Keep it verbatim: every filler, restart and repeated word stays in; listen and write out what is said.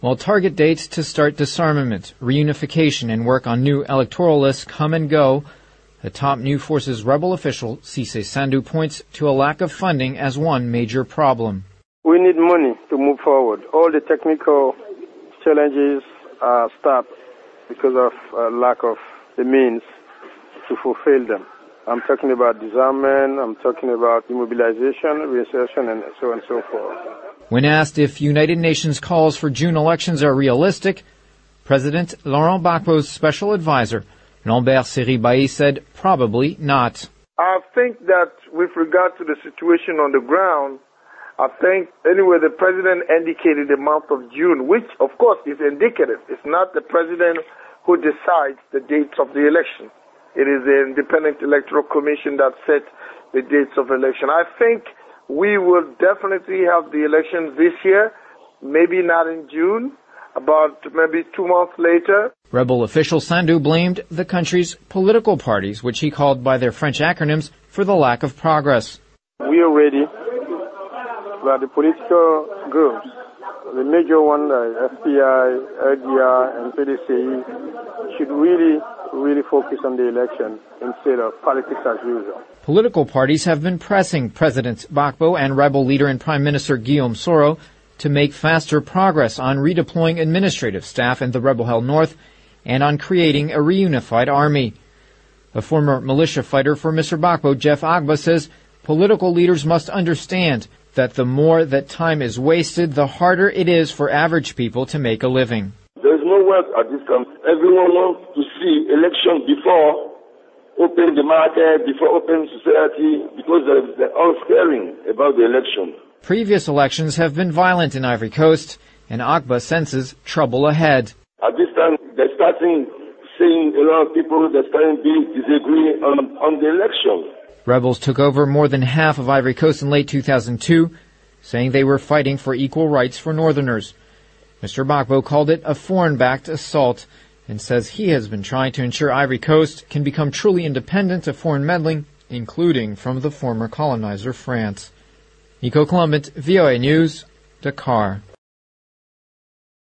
While target dates to start disarmament, reunification, and work on new electoral lists come and go, the top New Forces rebel official, Cissé Sandu, points to a lack of funding as one major problem. We need money to move forward. All the technical challenges are stopped because of uh, lack of the means to fulfill them. I'm talking about disarmament, I'm talking about demobilization, reinsertion, and so on and so forth. When asked if United Nations calls for June elections are realistic, President Laurent Gbagbo's special advisor, Lambert Seri-Bailly, said probably not. I think that with regard to the situation on the ground, I think anyway the president indicated the month of June, which of course is indicative. It's not the president who decides the dates of the election. It is the Independent Electoral Commission that sets the dates of election. I think we will definitely have the elections this year, maybe not in June, about maybe two months later. Rebel official Sandu blamed the country's political parties, which he called by their French acronyms, for the lack of progress. We are ready, but the political groups, the major one, uh, F P I, R D R, and P D C E, should really, really focus on the election instead of politics as usual. Political parties have been pressing President Gbagbo and rebel leader and Prime Minister Guillaume Soro to make faster progress on redeploying administrative staff in the rebel-held north and on creating a reunified army. A former militia fighter for Mister Gbagbo, Jeff Agba, says political leaders must understand that the more that time is wasted, the harder it is for average people to make a living. There is no work at this time. Everyone wants to see election before open the market, before open society, because they're all scaring about the election. Previous elections have been violent in Ivory Coast, and Agba senses trouble ahead. At this time, they're starting seeing a lot of people that starting to disagree on, on the election. Rebels took over more than half of Ivory Coast in late two thousand two, saying they were fighting for equal rights for Northerners. Mister Gbagbo called it a foreign-backed assault and says he has been trying to ensure Ivory Coast can become truly independent of foreign meddling, including from the former colonizer France. Nico Columbent, V O A News, Dakar.